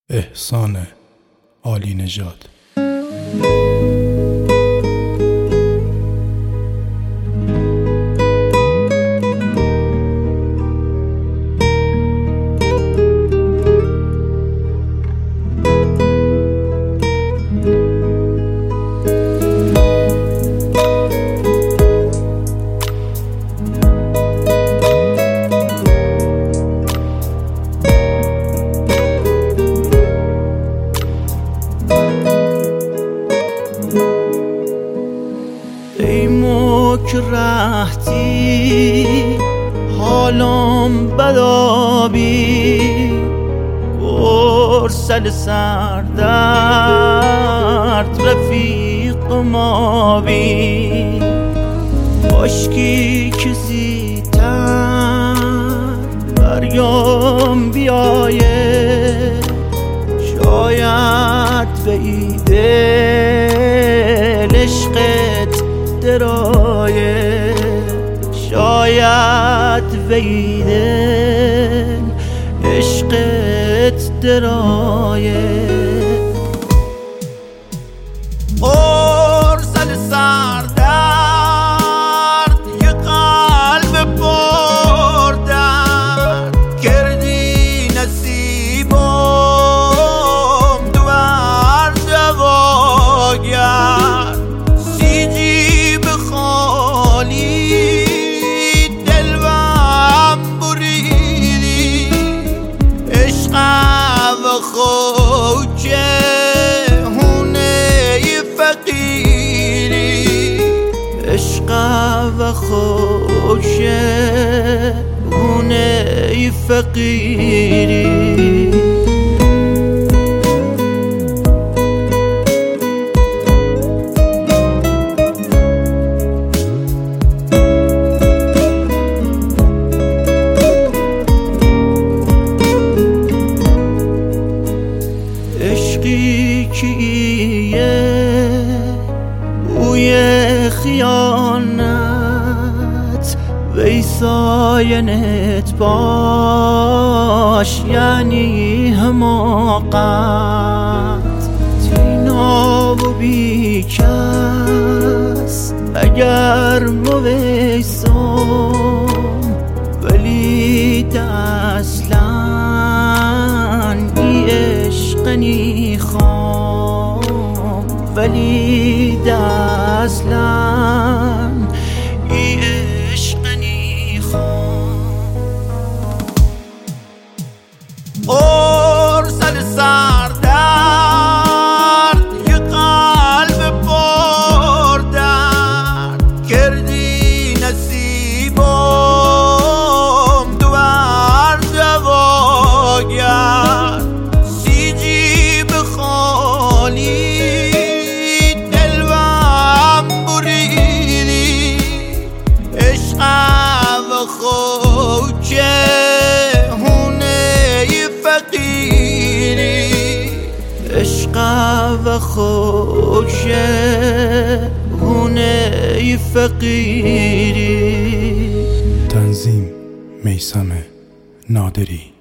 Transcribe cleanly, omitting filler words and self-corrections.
احسان عالی نژاد. ایمو که رهتی حالم بدابی برسل سردرد رفیق ما بی باشکی کسی تر بریم بیایه شاید به دل عشقت درایه شاید ویدن عشقت درایه ارسل سردرد یه قلب پردرد کردی نصیبم دوار دواگر خوچه هونه فقیری عشق و خوچه هونه فقیری عشقی کیه بوی خیانت ویساینت باش یعنی حماقت تینا و بیکس اگر مویسم ولی اصلاً عشقنی خوام ولی اصلاً عشقنی خوام ارسل سردرد یه قلب پردرد کردی نصیبم دوار دواگر خوچه هونه فقیری عشق و خوچه هونه فقیری. تنظیم میثم نادری.